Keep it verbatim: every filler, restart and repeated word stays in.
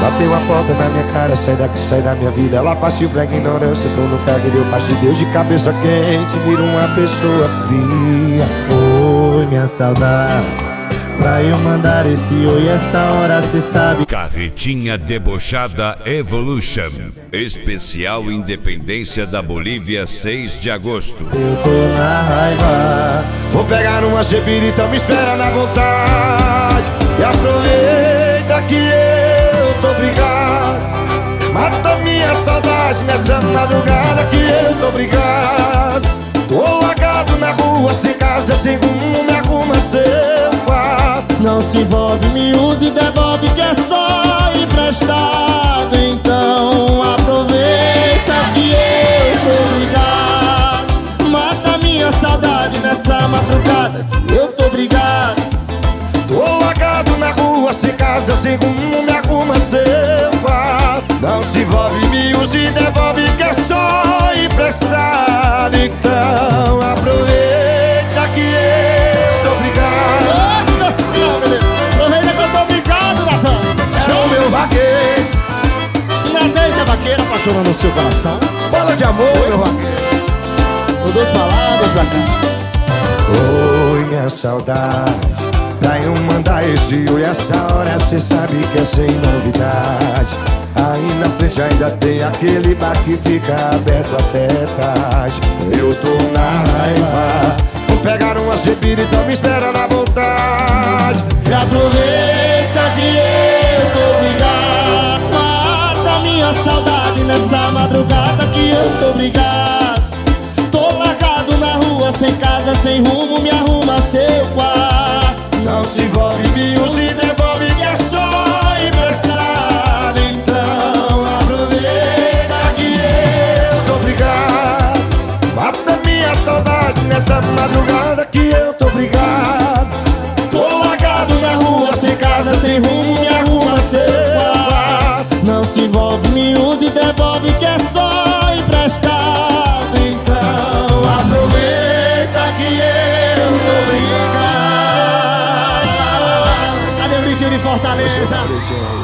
Bateu a porta na minha cara, sai daqui, sai da minha vida. Ela partiu pra ignorância, entrou no carro e deu parte. Deu de cabeça quente, vira uma pessoa fria. Oi, minha saudade, pra eu mandar esse oi essa hora cê sabe. Carretinha Debochada Evolution. Especial Independência da Bolívia, seis de agosto. Eu tô na raiva. Vou pegar uma chebirita, me espera na vontade. E aproveita que eu tô brigado. Mata minha saudade nessa madrugada que eu tô brigado. Tô largado na rua, sem casa, sem rumo, me arruma seu quarto. Não se envolve, me use e devolve que é só emprestado. Então aproveita que eu tô brigado. Mata minha saudade nessa madrugada que eu tô brigado. Tô largado na rua, sem casa, sem rumo, me arruma seu quarto. Não se envolve, me use e devolve que é só emprestado. Então aproveita que eu tô brigado. Nossa, menino, aproveita que eu tô brigado, Natan. Chama o meu vaqueiro. Natan, é vaqueira apaixonando o seu coração. Bola de amor, meu vaqueiro. Vou duas palavras pra cá. Oi, minha saudade, pra eu mandar esse oi essa hora cê sabe que é sem novidade. Aí na frente ainda tem aquele bar que fica aberto até tarde. Eu tô na raiva. Vou pegar uma chebira, então me espera na vontade. E aproveita que eu tô brigado. Mata minha saudade nessa madrugada que eu tô brigado. Tô largado na rua, sem casa, sem rumo, me arruma seu quarto. Não se envolve, me use e devolve que é só emprestado. Então aproveita que eu tô brigado. Mata minha saudade nessa madrugada que eu tô brigado. Tô largado na rua, sem casa, sem rumo, me arruma seu quarto. Não se envolve, me use e devolve que é só emprestado. Então aproveita que eu tô brigado. Cadê o Vitinho de Fortaleza?